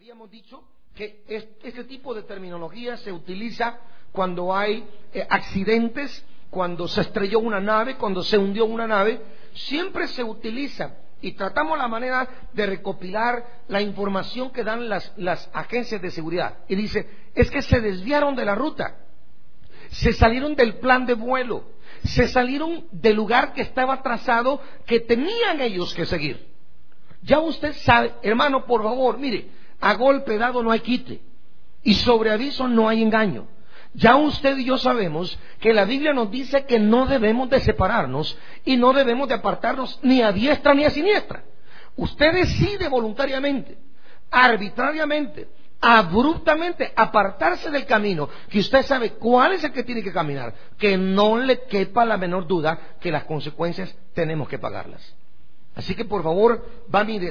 Habíamos dicho que este tipo de terminología se utiliza cuando hay accidentes, cuando se estrelló una nave, cuando se hundió una nave. Siempre se utiliza y tratamos la manera de recopilar la información que dan las agencias de seguridad. Y dice, es que se desviaron de la ruta, se salieron del plan de vuelo, se salieron del lugar que estaba trazado, que tenían ellos que seguir. Ya usted sabe, hermano, por favor, mire, a golpe dado no hay quite y sobre aviso no hay engaño. Ya usted y yo sabemos que la Biblia nos dice que no debemos de separarnos y no debemos de apartarnos ni a diestra ni a siniestra. Usted decide voluntariamente, arbitrariamente, abruptamente apartarse del camino que usted sabe cuál es el que tiene que caminar, que no le quepa la menor duda que las consecuencias tenemos que pagarlas. Así que por favor, va mi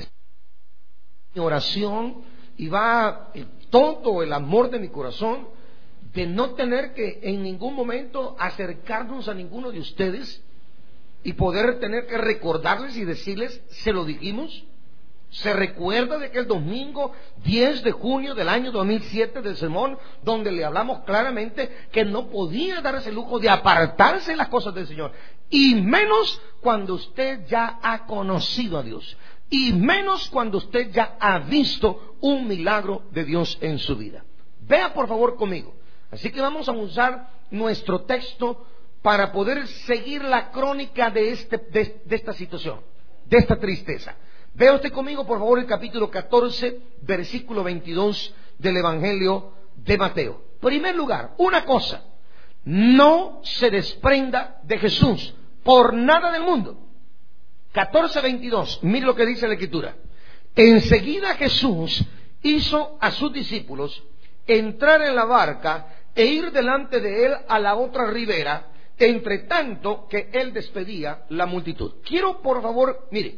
oración y va todo el amor de mi corazón de no tener que en ningún momento acercarnos a ninguno de ustedes y poder tener que recordarles y decirles, se lo dijimos. Se recuerda de aquel domingo 10 de junio del año 2007 del sermón, donde le hablamos claramente que no podía darse el lujo de apartarse de las cosas del Señor, y menos cuando usted ya ha conocido a Dios, y menos cuando usted ya ha visto un milagro de Dios en su vida. Vea por favor conmigo. Así que vamos a usar nuestro texto para poder seguir la crónica de esta situación, de esta tristeza. Vea usted conmigo por favor el capítulo 14, versículo 22 del Evangelio de Mateo. En primer lugar, una cosa: no se desprenda de Jesús por nada del mundo. 14:22, mire lo que dice la Escritura. Enseguida Jesús hizo a sus discípulos entrar en la barca e ir delante de él a la otra ribera, entre tanto que él despedía la multitud. Quiero por favor, mire,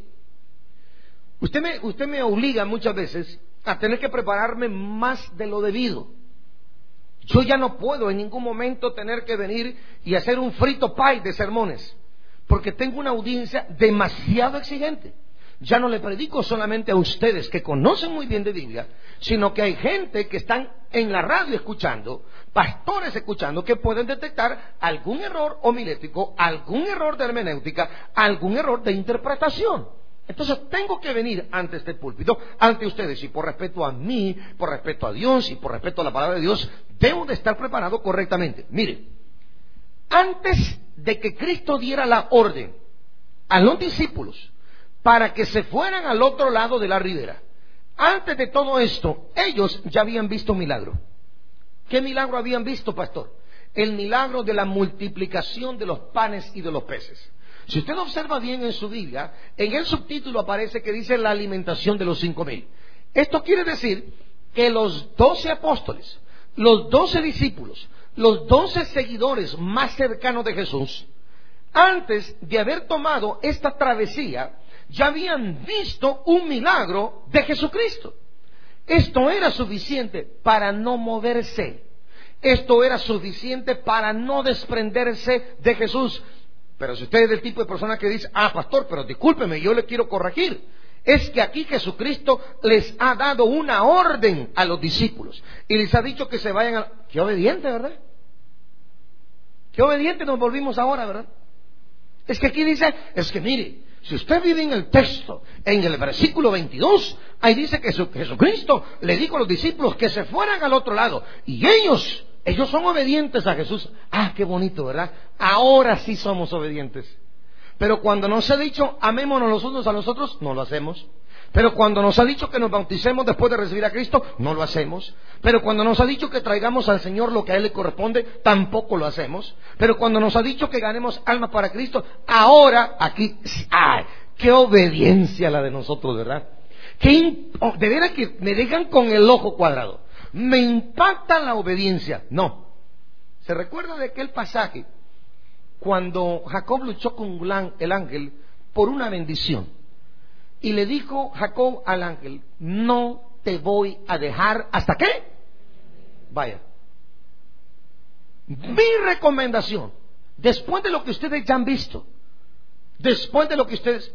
usted me obliga muchas veces a tener que prepararme más de lo debido. Yo ya no puedo en ningún momento tener que venir y hacer un frito pie de sermones, porque tengo una audiencia demasiado exigente. Ya no le predico solamente a ustedes que conocen muy bien de Biblia, sino que hay gente que están en la radio escuchando, pastores escuchando, que pueden detectar algún error homilético, algún error de hermenéutica, algún error de interpretación. Entonces tengo que venir ante este púlpito, ante ustedes, y por respeto a mí, por respeto a Dios y por respeto a la palabra de Dios, debo de estar preparado correctamente. Mire, antes de que Cristo diera la orden a los discípulos para que se fueran al otro lado de la ribera, antes de todo esto, ellos ya habían visto un milagro. ¿Qué milagro habían visto, pastor? El milagro de la multiplicación de los panes y de los peces. Si usted observa bien en su Biblia, en el subtítulo aparece que dice la alimentación de los 5,000. Esto quiere decir que los 12 apóstoles, los 12 discípulos, los 12 seguidores más cercanos de Jesús, antes de haber tomado esta travesía, ya habían visto un milagro de Jesucristo. Esto era suficiente para no moverse. Esto era suficiente para no desprenderse de Jesús. Pero si usted es del tipo de persona que dice, pastor, pero discúlpeme, yo le quiero corregir. Es que aquí Jesucristo les ha dado una orden a los discípulos y les ha dicho que se vayan a... Qué obediente, ¿verdad? Qué obediente nos volvimos ahora, ¿verdad? Es que aquí dice, es que mire, si usted vive en el texto, en el versículo 22, ahí dice que Jesucristo le dijo a los discípulos que se fueran al otro lado, y ellos son obedientes a Jesús. Qué bonito, ¿verdad? Ahora sí somos obedientes. Pero cuando nos ha dicho amémonos los unos a los otros, no lo hacemos. Pero cuando nos ha dicho que nos bauticemos después de recibir a Cristo, no lo hacemos. Pero cuando nos ha dicho que traigamos al Señor lo que a Él le corresponde, tampoco lo hacemos. Pero cuando nos ha dicho que ganemos almas para Cristo, ahora aquí, qué obediencia la de nosotros, ¿verdad? De veras que me dejan con el ojo cuadrado. Me impacta la obediencia. No. ¿Se recuerda de aquel pasaje cuando Jacob luchó con el ángel por una bendición? Y le dijo Jacob al ángel, no te voy a dejar hasta qué. Vaya. Mi recomendación, después de lo que ustedes ya han visto, después de lo que ustedes...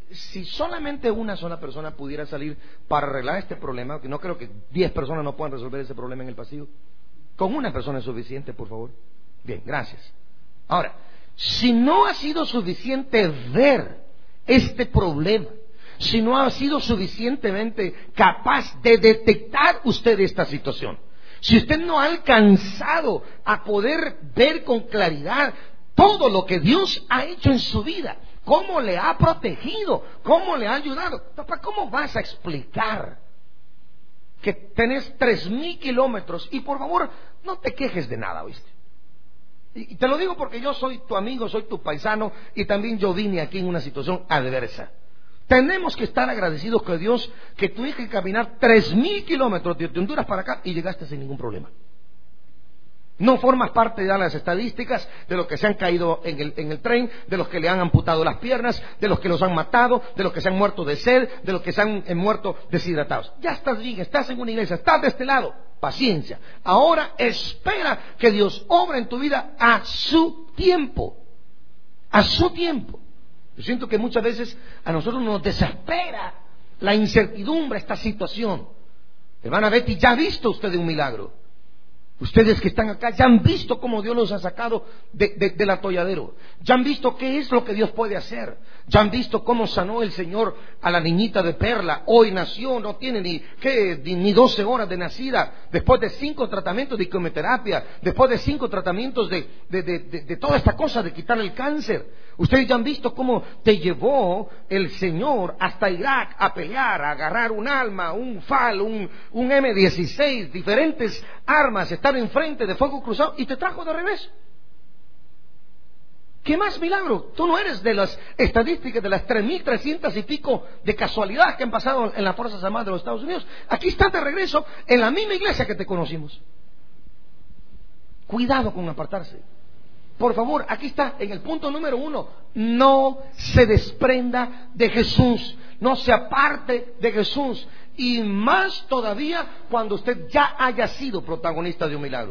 si solamente una sola persona pudiera salir para arreglar este problema, que no creo que 10 personas no puedan resolver ese problema en el pasillo, con una persona es suficiente, por favor. Bien, gracias. Ahora, si no ha sido suficiente ver este problema, si no ha sido suficientemente capaz de detectar usted esta situación, si usted no ha alcanzado a poder ver con claridad todo lo que Dios ha hecho en su vida, cómo le ha protegido, cómo le ha ayudado, papá, ¿cómo vas a explicar que tenés 3,000 kilómetros? Y por favor, no te quejes de nada, ¿oíste? Y te lo digo porque yo soy tu amigo, soy tu paisano, y también yo vine aquí en una situación adversa. Tenemos que estar agradecidos con Dios que tuviste que caminar 3,000 kilómetros de Honduras para acá y llegaste sin ningún problema. No formas parte de las estadísticas de los que se han caído en el tren, de los que le han amputado las piernas, de los que los han matado, de los que se han muerto de sed, de los que se han muerto deshidratados. Ya estás bien, estás en una iglesia, estás de este lado. Paciencia. Ahora espera que Dios obra en tu vida a su tiempo. A su tiempo. Yo siento que muchas veces a nosotros nos desespera la incertidumbre, esta situación. Hermana Betty, ¿ya ha visto usted un milagro? Ustedes que están acá ya han visto cómo Dios los ha sacado del atolladero. Ya han visto qué es lo que Dios puede hacer. Ya han visto cómo sanó el Señor a la niñita de Perla. Hoy nació, no tiene ni 12 horas de nacida. Después de 5 tratamientos de quimioterapia. Después de 5 tratamientos de toda esta cosa de quitar el cáncer. Ustedes ya han visto cómo te llevó el Señor hasta Irak a pelear, a agarrar un alma, un FAL, un M16, diferentes armas, estar enfrente de fuego cruzado y te trajo de regreso. ¿Qué más milagro? Tú no eres de las estadísticas de las 3,300 y pico de casualidades que han pasado en las Fuerzas Armadas de los Estados Unidos. Aquí estás de regreso en la misma iglesia que te conocimos. Cuidado con apartarse. Por favor, aquí está en el punto número 1. No se desprenda de Jesús. No se aparte de Jesús. Y más todavía cuando usted ya haya sido protagonista de un milagro.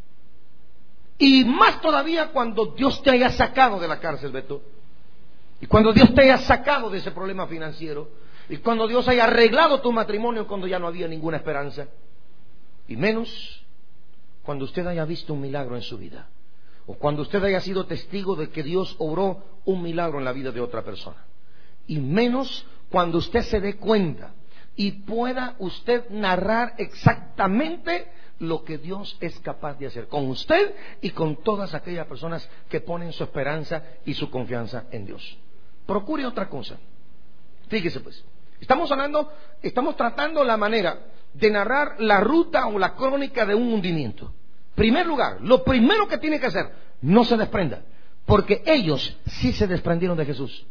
Y más todavía cuando Dios te haya sacado de la cárcel, Beto. Y cuando Dios te haya sacado de ese problema financiero. Y cuando Dios haya arreglado tu matrimonio cuando ya no había ninguna esperanza. Y menos cuando usted haya visto un milagro en su vida. O cuando usted haya sido testigo de que Dios obró un milagro en la vida de otra persona. Y menos cuando usted se dé cuenta y pueda usted narrar exactamente lo que Dios es capaz de hacer con usted y con todas aquellas personas que ponen su esperanza y su confianza en Dios. Procure otra cosa. Fíjese pues, estamos tratando la manera de narrar la ruta o la crónica de un hundimiento. Primer lugar, lo primero que tiene que hacer, no se desprenda, porque ellos sí se desprendieron de Jesús.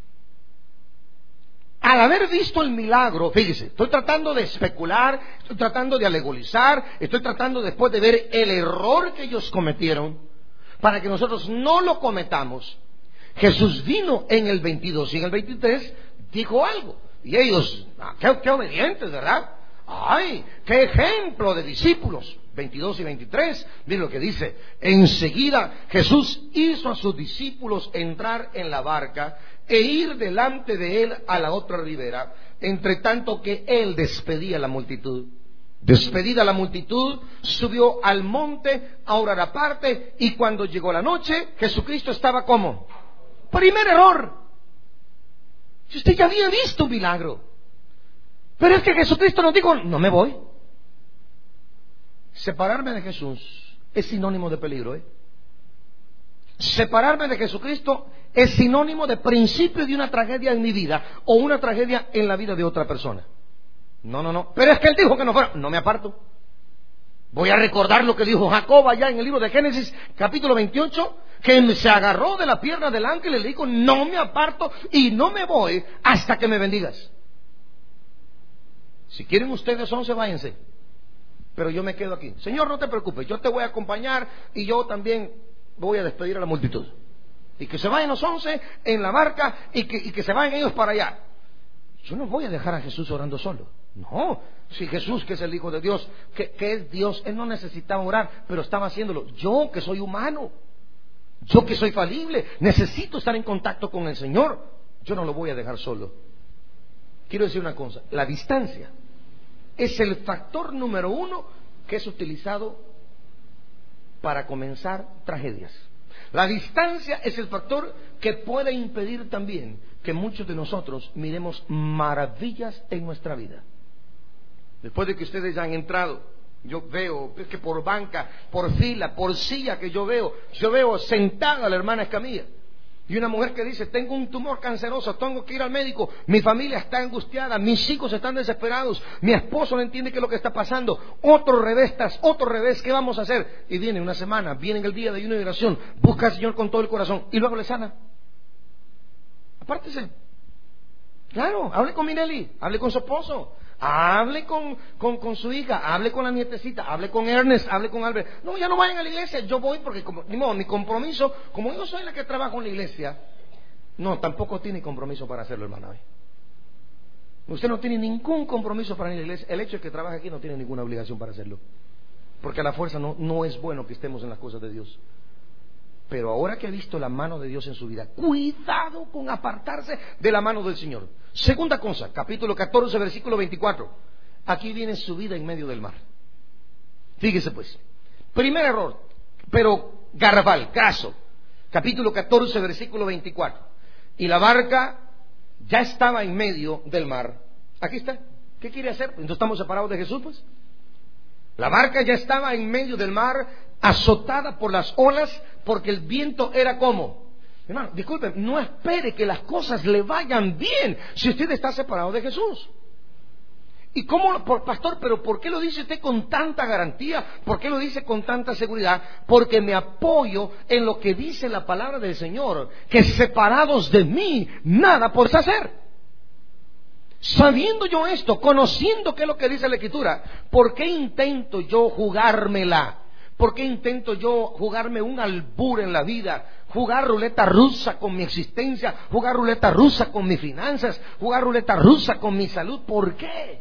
Al haber visto el milagro, fíjese, estoy tratando de especular, estoy tratando de alegorizar, estoy tratando después de ver el error que ellos cometieron, para que nosotros no lo cometamos. Jesús vino en el 22 y en el 23 dijo algo, y ellos, qué obedientes, ¿verdad? ¡Ay, qué ejemplo de discípulos! 22 y 23, miren lo que dice. Enseguida Jesús hizo a sus discípulos entrar en la barca e ir delante de él a la otra ribera, entre tanto que él despedía a la multitud. Despedida la multitud, subió al monte a orar aparte, y cuando llegó la noche, Jesucristo estaba ¿cómo? Primer error. Si usted ya había visto un milagro, pero es que Jesucristo nos dijo, no me voy. Separarme de Jesús es sinónimo de peligro, Separarme de Jesucristo es sinónimo de principio de una tragedia en mi vida o una tragedia en la vida de otra persona. No. Pero es que Él dijo que no fuera. No me aparto. Voy a recordar lo que dijo Jacob allá en el libro de Génesis, capítulo 28, que se agarró de la pierna del ángel y le dijo, no me aparto y no me voy hasta que me bendigas. Si quieren ustedes 11, váyanse. Pero yo me quedo aquí. Señor, no te preocupes, yo te voy a acompañar y yo también voy a despedir a la multitud. Y que se vayan los 11 en la barca y que se vayan ellos para allá. Yo no voy a dejar a Jesús orando solo. No, si Jesús, que es el Hijo de Dios, que es Dios, Él no necesitaba orar, pero estaba haciéndolo. Yo, que soy humano, yo que soy falible, necesito estar en contacto con el Señor. yo no lo voy a dejar solo. Quiero decir una cosa, la distancia es el factor número 1 que es utilizado para comenzar tragedias. La distancia es el factor que puede impedir también que muchos de nosotros miremos maravillas en nuestra vida. Después de que ustedes ya han entrado, yo veo que por banca, por fila, por silla que yo veo sentada a la hermana Escamilla. Y una mujer que dice, tengo un tumor canceroso, tengo que ir al médico, mi familia está angustiada, mis hijos están desesperados, mi esposo no entiende qué es lo que está pasando, otro revés, ¿qué vamos a hacer? Y viene una semana, viene el día de ayuno y oración, busca al Señor con todo el corazón y luego le sana. Apártese. Claro, hable con Minelli, hable con su esposo, hable con su hija, hable con la nietecita, hable con Ernest, hable con Albert. No, ya no vayan a la iglesia, yo voy porque mi compromiso, como yo soy la que trabajo en la iglesia, no, tampoco tiene compromiso para hacerlo, hermana. Usted no tiene ningún compromiso para ir a la iglesia. El hecho de que trabaje aquí no tiene ninguna obligación para hacerlo, porque a la fuerza no es bueno que estemos en las cosas de Dios. Pero ahora que ha visto la mano de Dios en su vida, cuidado con apartarse de la mano del Señor. Segunda cosa, capítulo 14, versículo 24. Aquí viene su vida en medio del mar. Fíjese pues. Primer error, pero garrafal, graso. Capítulo 14, versículo 24. Y la barca ya estaba en medio del mar. Aquí está. ¿Qué quiere hacer? Entonces estamos separados de Jesús, pues. La barca ya estaba en medio del mar, azotada por las olas, porque el viento era como. Hermano, disculpen, no espere que las cosas le vayan bien si usted está separado de Jesús. ¿Y cómo, pastor, pero por qué lo dice usted con tanta garantía? ¿Por qué lo dice con tanta seguridad? Porque me apoyo en lo que dice la palabra del Señor, que separados de mí, nada podéis hacer. Sabiendo yo esto, conociendo qué es lo que dice la Escritura, ¿por qué intento yo jugármela? ¿Por qué intento yo jugarme un albur en la vida? Jugar ruleta rusa con mi existencia, jugar ruleta rusa con mis finanzas, jugar ruleta rusa con mi salud. ¿Por qué?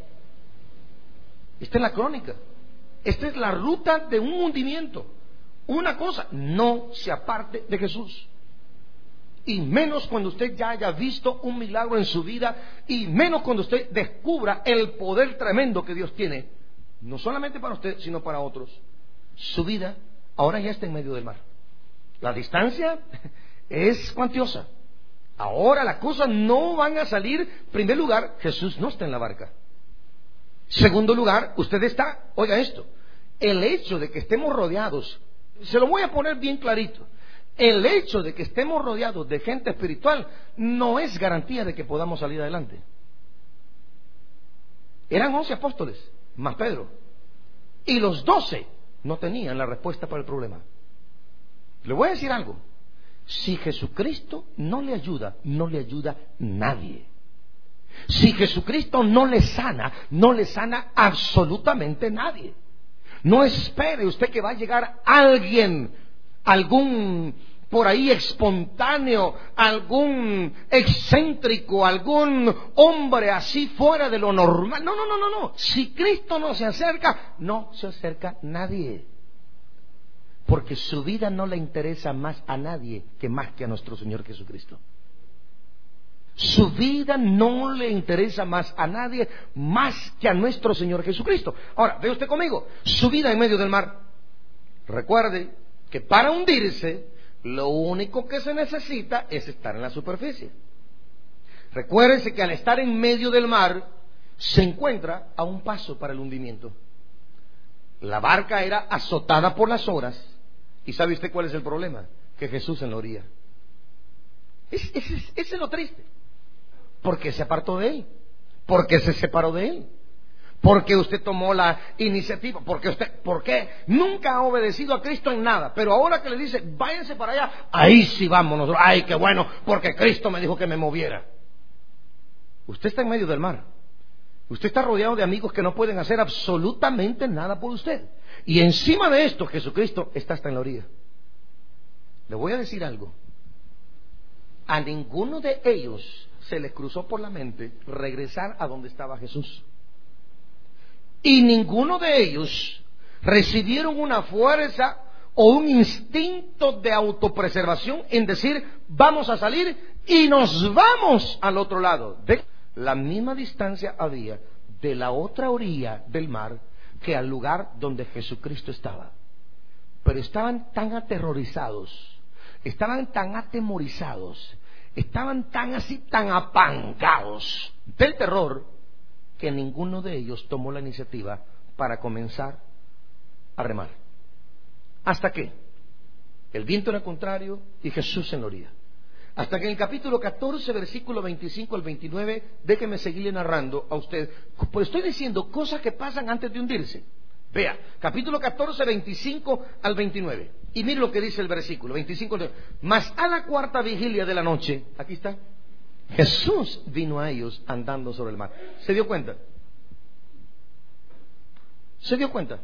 Esta es la crónica. Esta es la ruta de un hundimiento. Una cosa, no se aparte de Jesús. Y menos cuando usted ya haya visto un milagro en su vida, y menos cuando usted descubra el poder tremendo que Dios tiene, no solamente para usted, sino para otros. Su vida ahora ya está en medio del mar. La distancia es cuantiosa. Ahora las cosas no van a salir. En primer lugar, Jesús no está en la barca. Segundo lugar, usted está, oiga esto, el hecho de que estemos rodeados, se lo voy a poner bien clarito, el hecho de que estemos rodeados de gente espiritual no es garantía de que podamos salir adelante. Eran 11 apóstoles, más Pedro, y los 12 no tenían la respuesta para el problema. Le voy a decir algo, si Jesucristo no le ayuda nadie. Si Jesucristo no le sana absolutamente nadie. No espere usted que va a llegar alguien, algún por ahí espontáneo, algún excéntrico, algún hombre así fuera de lo normal. No. Si Cristo no se acerca nadie. Porque su vida no le interesa más a nadie que más que a nuestro Señor Jesucristo. Su vida no le interesa más a nadie más que a nuestro Señor Jesucristo. Ahora, ve usted conmigo, su vida en medio del mar. Recuerde que para hundirse, lo único que se necesita es estar en la superficie. Recuérdese que al estar en medio del mar, se encuentra a un paso para el hundimiento. La barca era azotada por las olas. ¿Y sabe usted cuál es el problema? Que Jesús en la orilla. Ese es lo triste. Porque se apartó de Él. Porque se separó de Él. Porque usted tomó la iniciativa. ¿Por qué? Nunca ha obedecido a Cristo en nada. Pero ahora que le dice, váyanse para allá, ahí sí vámonos. Ay, qué bueno, porque Cristo me dijo que me moviera. Usted está en medio del mar. Usted está rodeado de amigos que no pueden hacer absolutamente nada por usted. Y encima de esto, Jesucristo está hasta en la orilla. Le voy a decir algo. A ninguno de ellos se les cruzó por la mente regresar a donde estaba Jesús. Y ninguno de ellos recibieron una fuerza o un instinto de autopreservación en decir, vamos a salir y nos vamos al otro lado. La misma distancia había de la otra orilla del mar que al lugar donde Jesucristo estaba. Pero estaban tan aterrorizados, estaban tan atemorizados, estaban tan apangados del terror, que ninguno de ellos tomó la iniciativa para comenzar a remar. ¿Hasta qué? El viento era contrario y Jesús en la orilla. Hasta que en el capítulo 14, versículo 25 al 29, déjeme seguirle narrando a usted, pues estoy diciendo cosas que pasan antes de hundirse. Vea, capítulo 14, 25 al 29. Y mire lo que dice el versículo 25. Mas a la cuarta vigilia de la noche, aquí está, Jesús vino a ellos andando sobre el mar. ¿Se dio cuenta? ¿Se dio cuenta?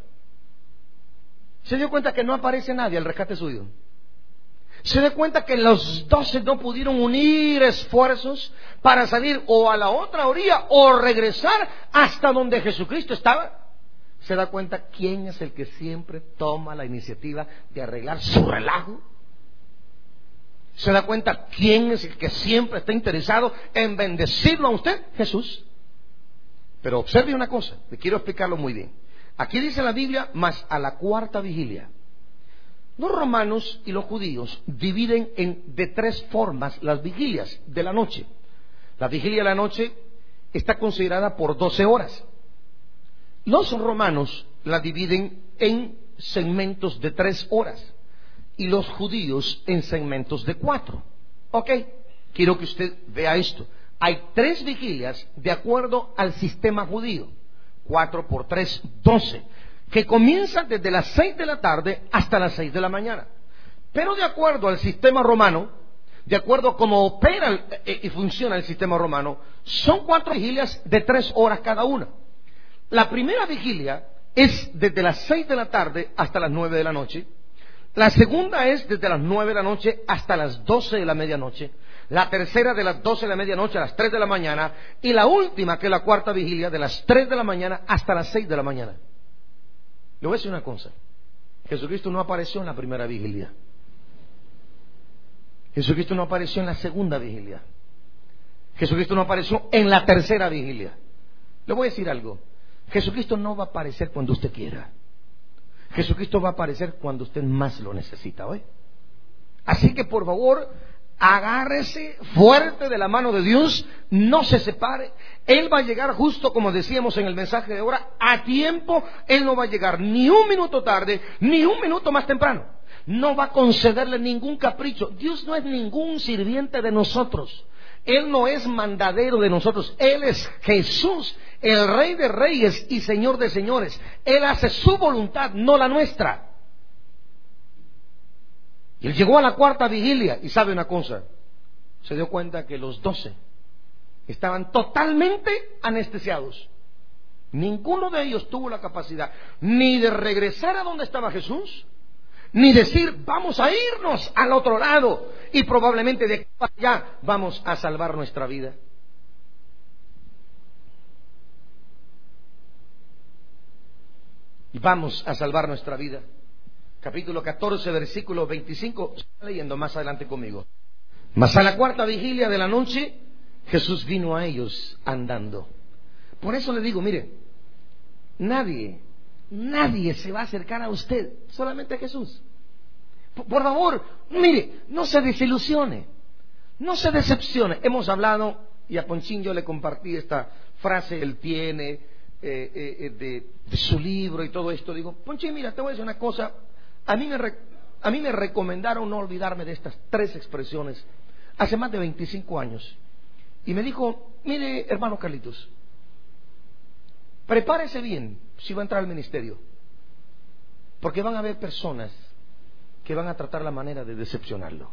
¿Se dio cuenta que no aparece nadie al rescate suyo? ¿Se dio cuenta que los 12 no pudieron unir esfuerzos para salir o a la otra orilla o regresar hasta donde Jesucristo estaba? ¿Se da cuenta quién es el que siempre toma la iniciativa de arreglar su relajo? ¿Se da cuenta quién es el que siempre está interesado en bendecirlo a usted? Jesús. Pero observe una cosa, le quiero explicarlo muy bien. Aquí dice la Biblia, mas a la cuarta vigilia. Los romanos y los judíos dividen de tres formas las vigilias de la noche. La vigilia de la noche está considerada por 12 horas. Los romanos la dividen en segmentos de 3 horas y los judíos en segmentos de 4. Ok, quiero que usted vea esto. Hay 3 vigilias de acuerdo al sistema judío. 4 por 3, 12, que comienzan desde las 6 de la tarde hasta las 6 de la mañana. Pero de acuerdo al sistema romano, de acuerdo a cómo opera y funciona el sistema romano, son 4 vigilias de 3 horas cada una. La primera vigilia es desde las 6 de la tarde hasta las 9 de la noche. La segunda es desde las 9 de la noche hasta las 12 de la medianoche. La tercera de las 12 de la medianoche a las 3 de la mañana. Y la última, que es la cuarta vigilia, de las 3 de la mañana hasta las 6 de la mañana. Le voy a decir una cosa. Jesucristo no apareció en la primera vigilia. Jesucristo no apareció en la segunda vigilia. Jesucristo no apareció en la tercera vigilia. Le voy a decir algo. Jesucristo no va a aparecer cuando usted quiera. Jesucristo va a aparecer cuando usted más lo necesita, ¿oye? Así que por favor, agárrese fuerte de la mano de Dios, no se separe. Él va a llegar justo como decíamos en el mensaje de ahora, a tiempo. Él no va a llegar ni un minuto tarde, ni un minuto más temprano. No va a concederle ningún capricho. Dios no es ningún sirviente de nosotros. Él no es mandadero de nosotros. Él es Jesús, el Rey de Reyes y Señor de Señores. Él hace su voluntad, no la nuestra. Y él llegó a la cuarta vigilia y sabe una cosa, se dio cuenta que los 12 estaban totalmente anestesiados. Ninguno de ellos tuvo la capacidad ni de regresar a donde estaba Jesús, ni decir vamos a irnos al otro lado y probablemente de aquí para allá vamos a salvar nuestra vida. Y vamos a salvar nuestra vida. Capítulo 14, versículo 25, está leyendo más adelante conmigo. Mas a la cuarta vigilia de la noche, Jesús vino a ellos andando. Por eso le digo, mire, nadie se va a acercar a usted, solamente a Jesús. Por favor, mire, no se desilusione, no se decepcione. Hemos hablado, y a Ponchín yo le compartí esta frase, él tiene de su libro y todo esto. Digo, Ponchín, mira, te voy a decir una cosa. A mí me recomendaron no olvidarme de estas 3 expresiones hace más de 25 años. Y me dijo, mire, hermano Carlitos, prepárese bien si va a entrar al ministerio, porque van a haber personas que van a tratar la manera de decepcionarlo,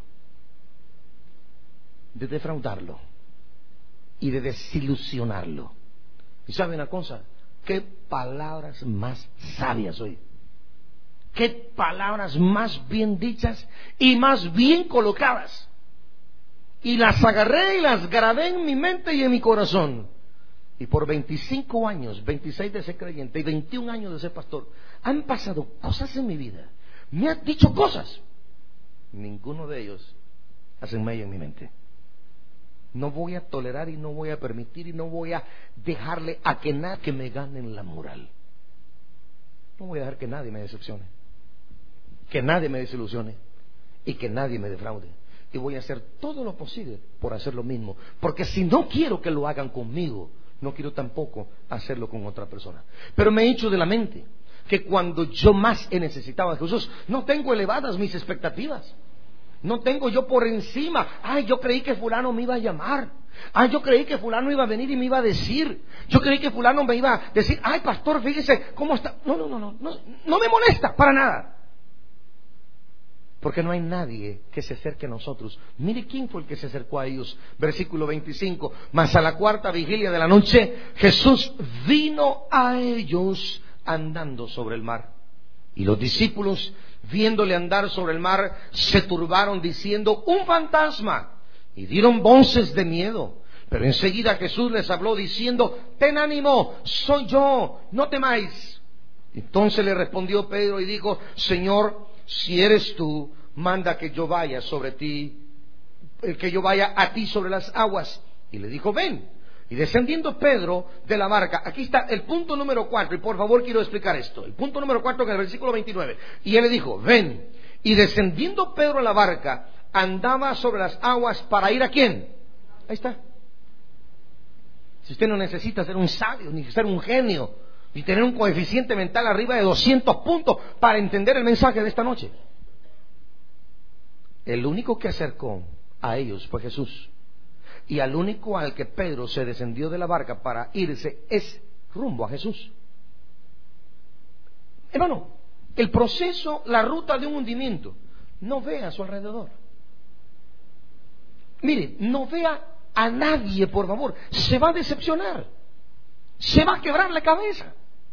de defraudarlo y de desilusionarlo. Y sabe una cosa, qué palabras más sabias hoy. Qué palabras más bien dichas y más bien colocadas. Y las agarré y las grabé en mi mente y en mi corazón. Y por 25 años, 26 de ser creyente y 21 años de ser pastor, han pasado cosas en mi vida. Me han dicho cosas. Ninguno de ellos hacen mella en mi mente. No voy a tolerar y no voy a permitir y no voy a dejarle a que nadie que me gane en la moral. No voy a dejar que nadie me decepcione, que nadie me desilusione y que nadie me defraude. Y voy a hacer todo lo posible por hacer lo mismo. Porque si no quiero que lo hagan conmigo, no quiero tampoco hacerlo con otra persona. Pero me he hecho de la mente que cuando yo más he necesitado a Jesús, no tengo elevadas mis expectativas. No tengo yo por encima, yo creí que fulano me iba a llamar. Yo creí que fulano iba a venir y me iba a decir. Yo creí que fulano me iba a decir, pastor, fíjese cómo está. No me molesta para nada. Porque no hay nadie que se acerque a nosotros. Mire quién fue el que se acercó a ellos. Versículo 25. Mas a la cuarta vigilia de la noche, Jesús vino a ellos andando sobre el mar. Y los discípulos, viéndole andar sobre el mar, se turbaron diciendo, un fantasma. Y dieron voces de miedo. Pero enseguida Jesús les habló diciendo, ten ánimo, soy yo, no temáis. Entonces le respondió Pedro y dijo, Señor, si eres tú, manda que yo vaya sobre ti, que yo vaya a ti sobre las aguas. Y le dijo, ven. Y descendiendo Pedro de la barca, aquí está el punto número 4, y por favor quiero explicar esto. El punto número 4 en el versículo 29. Y él le dijo, ven. Y descendiendo Pedro a la barca, andaba sobre las aguas para ir ¿a quién? Ahí está. Si usted no necesita ser un sabio, ni ser un genio, ni tener un coeficiente mental arriba de 200 puntos para entender el mensaje de esta noche. El único que acercó a ellos fue Jesús. Y al único al que Pedro se descendió de la barca para irse es rumbo a Jesús. Hermano, el proceso, la ruta de un hundimiento, no vea a su alrededor. Mire, no vea a nadie, por favor. Se va a decepcionar. Se va a quebrar la cabeza.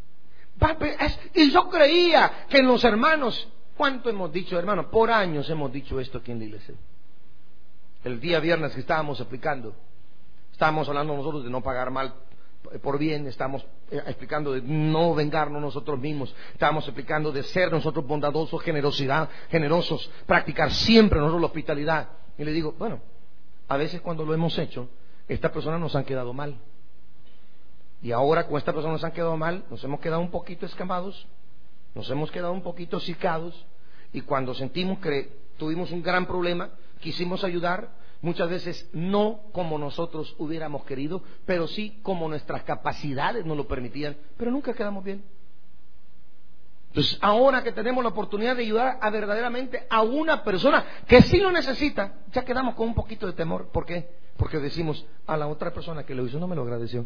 Y yo creía que en los hermanos, ¿cuánto hemos dicho, hermano? Por años hemos dicho esto aquí en la iglesia. El día viernes que estábamos explicando, estábamos hablando nosotros de no pagar mal por bien, estamos explicando de no vengarnos nosotros mismos, estábamos explicando de ser nosotros bondadosos, generosos, practicar siempre nosotros la hospitalidad. Y le digo, bueno, a veces cuando lo hemos hecho, estas personas nos han quedado mal. Y ahora con esta persona nos han quedado mal, nos hemos quedado un poquito escamados, nos hemos quedado un poquito hocicados, y cuando sentimos que tuvimos un gran problema, quisimos ayudar, muchas veces no como nosotros hubiéramos querido, pero sí como nuestras capacidades nos lo permitían, pero nunca quedamos bien. Entonces ahora que tenemos la oportunidad de ayudar a verdaderamente a una persona que sí lo necesita, ya quedamos con un poquito de temor. ¿Por qué? Porque decimos, a la otra persona que lo hizo no me lo agradeció.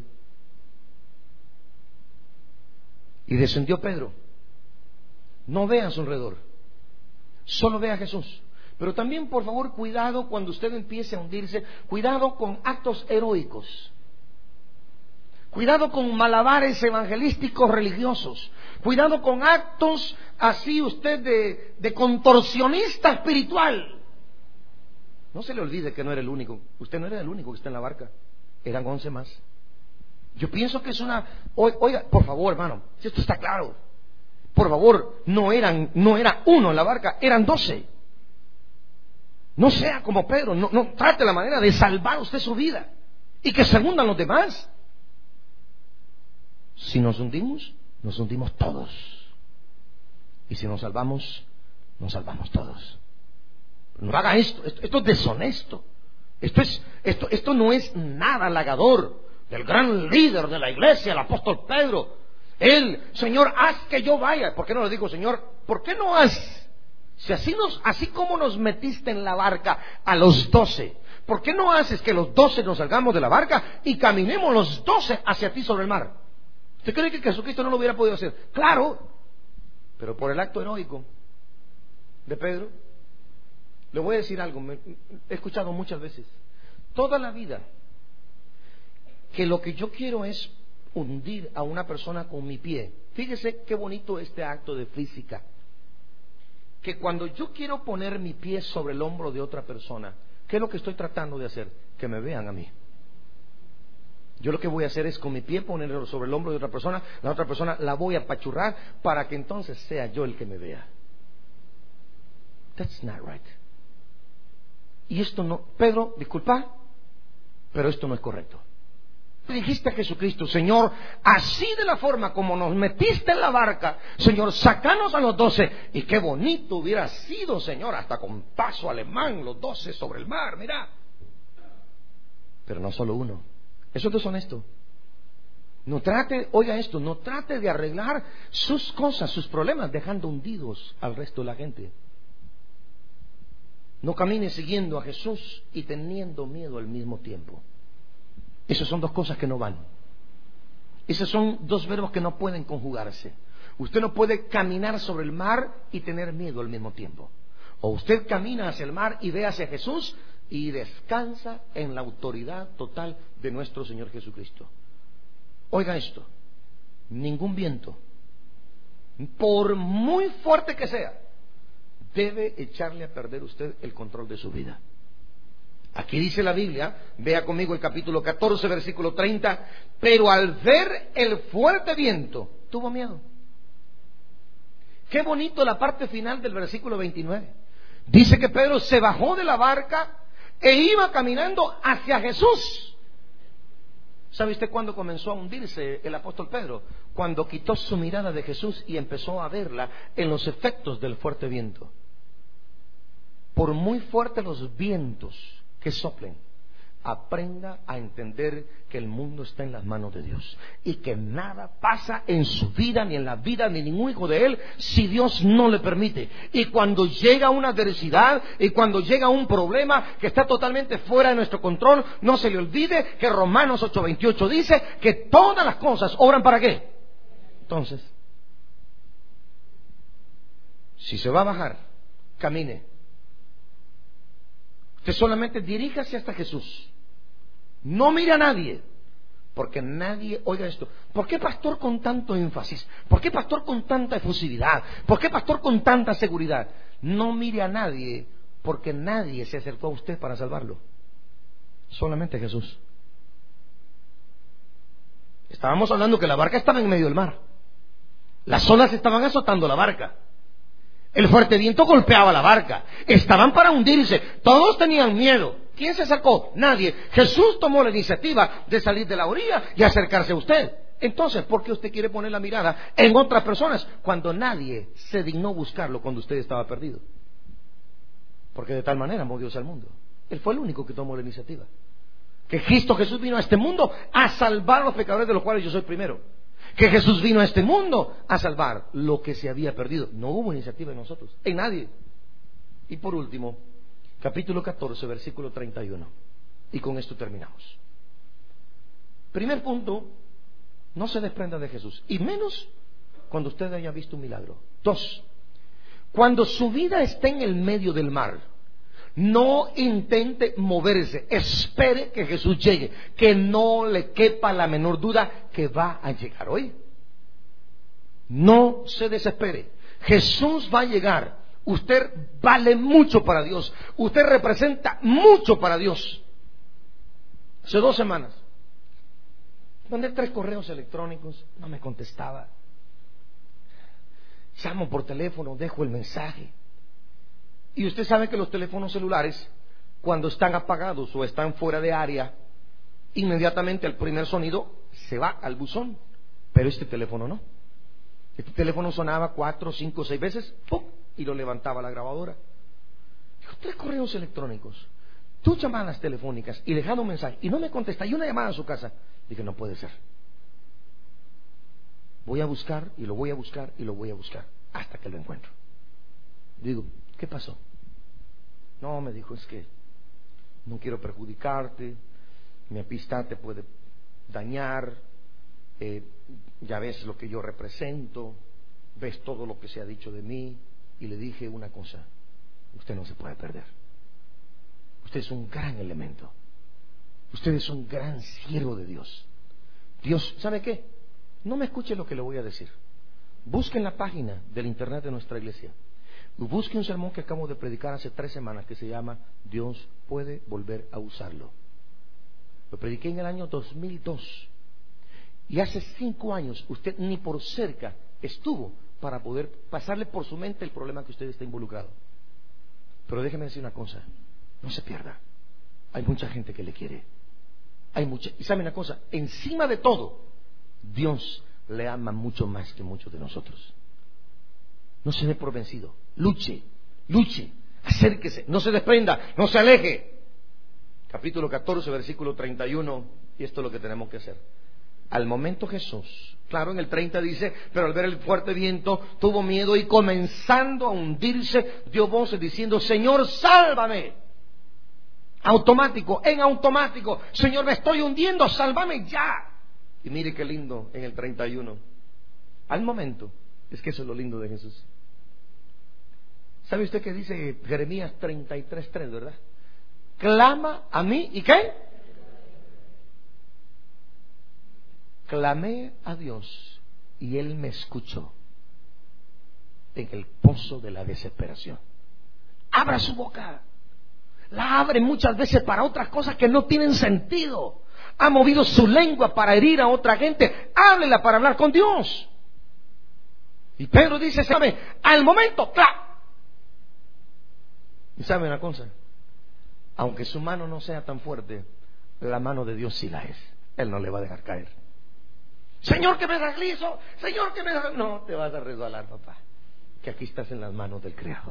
Y descendió Pedro. No vea a su alrededor, solo vea a Jesús. Pero también, por favor, cuidado cuando usted empiece a hundirse, cuidado con actos heroicos, cuidado con malabares evangelísticos religiosos, cuidado con actos así usted de contorsionista espiritual. No se le olvide que no era el único, usted no era el único que está en la barca, eran 11 más. Yo pienso que es oiga, por favor, hermano, si esto está claro, por favor, no era uno en la barca, eran 12. No sea como Pedro, no trate la manera de salvar usted su vida y que se hundan los demás. Si nos hundimos todos. Y si nos salvamos todos. No haga esto es deshonesto. Esto no es nada halagador del gran líder de la iglesia, el apóstol Pedro. Él, Señor, haz que yo vaya. ¿Por qué no le digo, Señor, por qué no haz? Si así como nos metiste en la barca a los 12, ¿por qué no haces que los 12 nos salgamos de la barca y caminemos los 12 hacia ti sobre el mar? ¿Usted cree que Jesucristo no lo hubiera podido hacer? Claro, pero por el acto heroico de Pedro. Le voy a decir algo, he escuchado muchas veces, toda la vida, que lo que yo quiero es hundir a una persona con mi pie. Fíjese qué bonito este acto de física. Que cuando yo quiero poner mi pie sobre el hombro de otra persona, ¿qué es lo que estoy tratando de hacer? Que me vean a mí. Yo lo que voy a hacer es con mi pie ponerlo sobre el hombro de otra persona, la otra persona la voy a apachurrar para que entonces sea yo el que me vea. That's not right. Y esto no, Pedro, disculpa, Pero esto no es correcto. Dijiste a Jesucristo: Señor, así de la forma como nos metiste en la barca, Señor, sacanos a los 12. Y qué bonito hubiera sido, Señor, hasta con paso alemán, los 12 sobre el mar, mira. Pero no solo uno. Eso es deshonesto. No trate, oiga esto, no trate de arreglar sus cosas, sus problemas, dejando hundidos al resto de la gente. No camine siguiendo a Jesús y teniendo miedo al mismo tiempo. Esas son dos cosas que no van. Esos son dos verbos que no pueden conjugarse. Usted no puede caminar sobre el mar y tener miedo al mismo tiempo. O usted camina hacia el mar y ve hacia Jesús y descansa en la autoridad total de nuestro Señor Jesucristo. Oiga esto, ningún viento, por muy fuerte que sea, debe echarle a perder usted el control de su vida. Aquí dice la Biblia, vea conmigo el capítulo 14, versículo 30, pero al ver el fuerte viento, tuvo miedo. Qué bonito la parte final del versículo 29. Dice que Pedro se bajó de la barca e iba caminando hacia Jesús. ¿Sabe usted cuándo comenzó a hundirse el apóstol Pedro? Cuando quitó su mirada de Jesús y empezó a verla en los efectos del fuerte viento. Por muy fuertes los vientos que soplen, aprenda a entender que el mundo está en las manos de Dios y que nada pasa en su vida ni en la vida de ningún hijo de Él si Dios no le permite. Y cuando llega una adversidad y cuando llega un problema que está totalmente fuera de nuestro control, no se le olvide que Romanos 8:28 dice que todas las cosas obran ¿para qué? Entonces, si se va a bajar, camine. Usted solamente diríjase hasta Jesús. No mire a nadie, porque nadie, oiga esto, ¿por qué pastor con tanto énfasis? ¿Por qué pastor con tanta efusividad? ¿Por qué pastor con tanta seguridad? No mire a nadie, porque nadie se acercó a usted para salvarlo. Solamente Jesús. Estábamos hablando que la barca estaba en medio del mar. Las olas estaban azotando la barca. El fuerte viento golpeaba la barca. Estaban para hundirse. Todos tenían miedo. ¿Quién se sacó? Nadie. Jesús tomó la iniciativa de salir de la orilla y acercarse a usted. Entonces, ¿por qué usted quiere poner la mirada en otras personas cuando nadie se dignó buscarlo cuando usted estaba perdido? Porque de tal manera amó Dios al mundo. Él fue el único que tomó la iniciativa. Que Cristo Jesús vino a este mundo a salvar a los pecadores, de los cuales yo soy primero. Que Jesús vino a este mundo a salvar lo que se había perdido. No hubo iniciativa en nosotros, en nadie. Y por último, capítulo 14, versículo 31. Y con esto terminamos. Primer punto, no se desprenda de Jesús. Y menos cuando usted haya visto un milagro. 2, cuando su vida esté en el medio del mar, no intente moverse, espere que Jesús llegue, que no le quepa la menor duda que va a llegar hoy. No se desespere, Jesús va a llegar. Usted vale mucho para Dios, usted representa mucho para Dios. Hace 2 semanas mandé 3 correos electrónicos, no me contestaba. Llamo por teléfono, dejo el mensaje. Y usted sabe que los teléfonos celulares, cuando están apagados o están fuera de área, inmediatamente el primer sonido se va al buzón. Pero este teléfono no. Este teléfono sonaba 4, 5, 6 veces, ¡pum!, y lo levantaba la grabadora. Dijo, 3 correos electrónicos, 2 llamadas telefónicas y dejando un mensaje y no me contesta, y una llamada a su casa. Dije, no puede ser. Voy a buscar y lo voy a buscar y lo voy a buscar hasta que lo encuentro. Digo, ¿qué pasó? No, me dijo, es que no quiero perjudicarte, mi amistad te puede dañar, ya ves lo que yo represento, ves todo lo que se ha dicho de mí. Y le dije una cosa, usted no se puede perder. Usted es un gran elemento. Usted es un gran siervo de Dios. Dios, ¿sabe qué? No me escuche lo que le voy a decir. Busque en la página del internet de nuestra iglesia. Busque un sermón que acabo de predicar hace 3 semanas que se llama Dios puede volver a usarlo. Lo prediqué en el año 2002. Y hace 5 años usted ni por cerca estuvo para poder pasarle por su mente el problema que usted está involucrado. Pero déjeme decir una cosa, no se pierda. Hay mucha gente que le quiere. Y sabe una cosa, encima de todo, Dios le ama mucho más que muchos de nosotros. No se dé por vencido. Luche, acérquese, no se desprenda, no se aleje. Capítulo 14, versículo 31, y esto es lo que tenemos que hacer. Al momento Jesús, claro, en el 30 dice, pero al ver el fuerte viento tuvo miedo y comenzando a hundirse dio voces diciendo: Señor, sálvame. En automático, Señor, me estoy hundiendo, sálvame ya. Y mire qué lindo en el 31. Al momento, es que eso es lo lindo de Jesús. ¿Sabe usted qué dice Jeremías 33:3, verdad? Clama a mí, ¿y qué? Clamé a Dios y Él me escuchó en el pozo de la desesperación. Abra su boca. La abre muchas veces para otras cosas que no tienen sentido. Ha movido su lengua para herir a otra gente. Háblela para hablar con Dios. Y Pedro dice, ¿sabe? Al momento, ¡clac! Y sabe una cosa, aunque su mano no sea tan fuerte, la mano de Dios sí la es. Él no le va a dejar caer. Señor, que me deslizo. Señor, que me... No te vas a resbalar, papá, que aquí estás en las manos del Creador.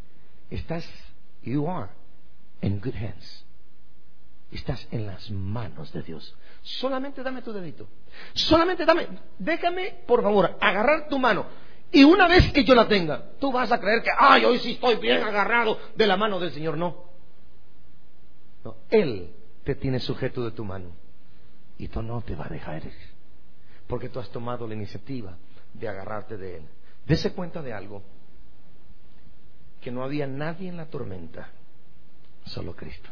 You are in good hands. Estás en las manos de Dios. Solamente dame tu dedito. Déjame, por favor, agarrar tu mano. Y una vez que yo la tenga, tú vas a creer que, hoy sí estoy bien agarrado de la mano del Señor. No, Él te tiene sujeto de tu mano y tú no te va a dejar herir, porque tú has tomado la iniciativa de agarrarte de Él. Dese cuenta de algo, que no había nadie en la tormenta, solo Cristo.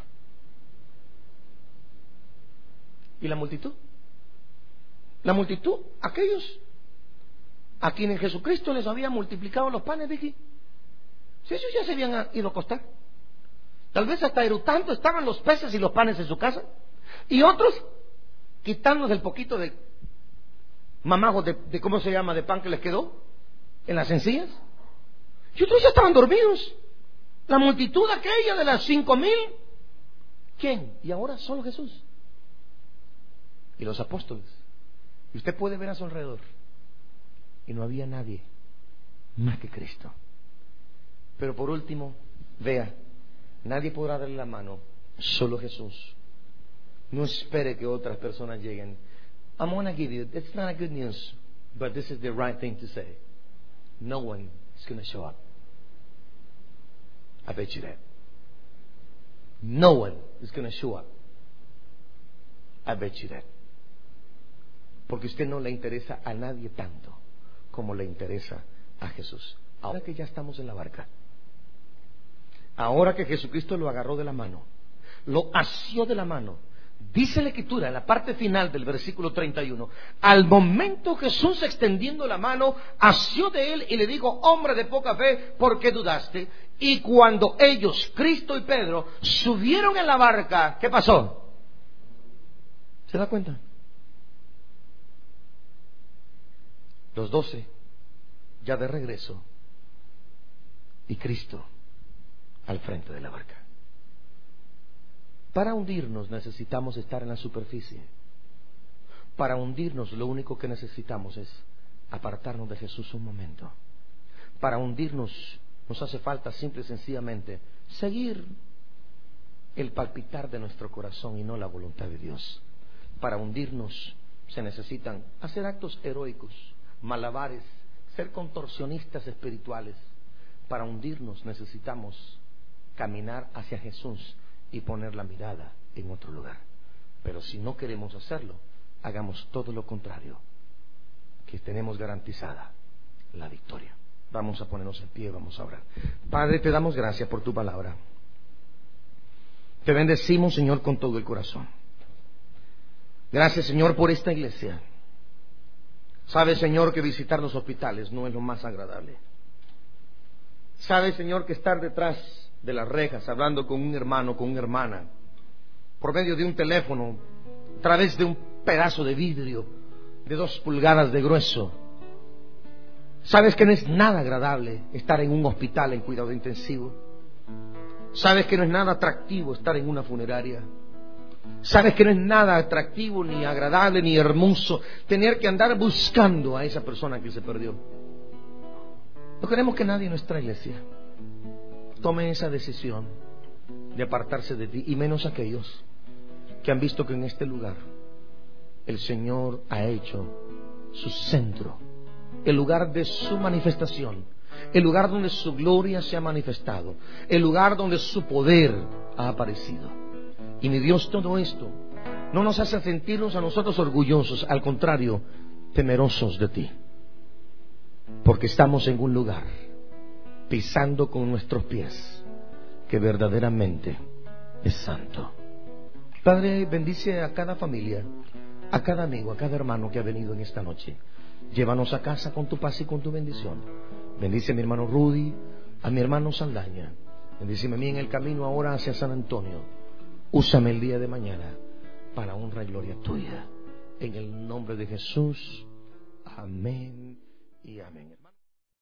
¿Y la multitud? Aquellos a quienes Jesucristo les había multiplicado los panes, Vicky. Si ellos ya se habían ido a acostar. Tal vez hasta eructando estaban los peces y los panes en su casa. Y otros quitándose el poquito de mamajos de ¿cómo se llama?, de pan que les quedó en las encías. Y otros ya estaban dormidos. La multitud aquella de las 5,000. ¿Quién? Y ahora solo Jesús y los apóstoles. Y usted puede ver a su alrededor y no había nadie más que Cristo. Pero por último, vea, nadie podrá darle la mano, solo Jesús. No espere que otras personas lleguen. I'm going to give you, it's not a good news, but this is the right thing to say. No one is going to show up. I bet you that. No one is going to show up. I bet you that. Porque usted no le interesa a nadie tanto como le interesa a Jesús. Ahora que ya estamos en la barca, ahora que Jesucristo lo agarró de la mano, lo asió de la mano, dice la Escritura en la parte final del versículo 31, al momento Jesús, extendiendo la mano, asió de él y le dijo: hombre de poca fe, ¿por qué dudaste? Y cuando ellos, Cristo y Pedro, subieron en la barca, ¿qué pasó? ¿Se da cuenta? Los 12 ya de regreso y Cristo al frente de la barca. Para hundirnos necesitamos estar en la superficie. Para hundirnos lo único que necesitamos es apartarnos de Jesús un momento. Para hundirnos nos hace falta simple y sencillamente seguir el palpitar de nuestro corazón y no la voluntad de Dios. Para hundirnos se necesitan hacer actos heroicos, malabares, ser contorsionistas espirituales. Para hundirnos necesitamos caminar hacia Jesús y poner la mirada en otro lugar. Pero si no queremos hacerlo, hagamos todo lo contrario, que tenemos garantizada la victoria. Vamos a ponernos en pie, vamos a orar. Padre, te damos gracias por tu palabra. Te bendecimos, Señor, con todo el corazón. Gracias, Señor, por esta iglesia. Sabes, Señor, que visitar los hospitales no es lo más agradable. Sabes, Señor, que estar detrás de las rejas hablando con un hermano, con una hermana, por medio de un teléfono, a través de un pedazo de vidrio de 2 pulgadas de grueso. Sabes que no es nada agradable estar en un hospital en cuidado intensivo. Sabes que no es nada atractivo estar en una funeraria. Sabes que no es nada atractivo, ni agradable, ni hermoso tener que andar buscando a esa persona que se perdió. No queremos que nadie en nuestra iglesia tome esa decisión de apartarse de ti, y menos aquellos que han visto que en este lugar el Señor ha hecho su centro, el lugar de su manifestación, el lugar donde su gloria se ha manifestado, el lugar donde su poder ha aparecido. Y mi Dios, todo esto no nos hace sentirnos a nosotros orgullosos, al contrario, temerosos de ti, porque estamos en un lugar, pisando con nuestros pies, que verdaderamente es santo. Padre, bendice a cada familia, a cada amigo, a cada hermano que ha venido en esta noche. Llévanos a casa con tu paz y con tu bendición. Bendice a mi hermano Rudy, a mi hermano Saldaña. Bendíceme a mí en el camino ahora hacia San Antonio. Úsame el día de mañana para honra y gloria tuya. En el nombre de Jesús. Amén y amén.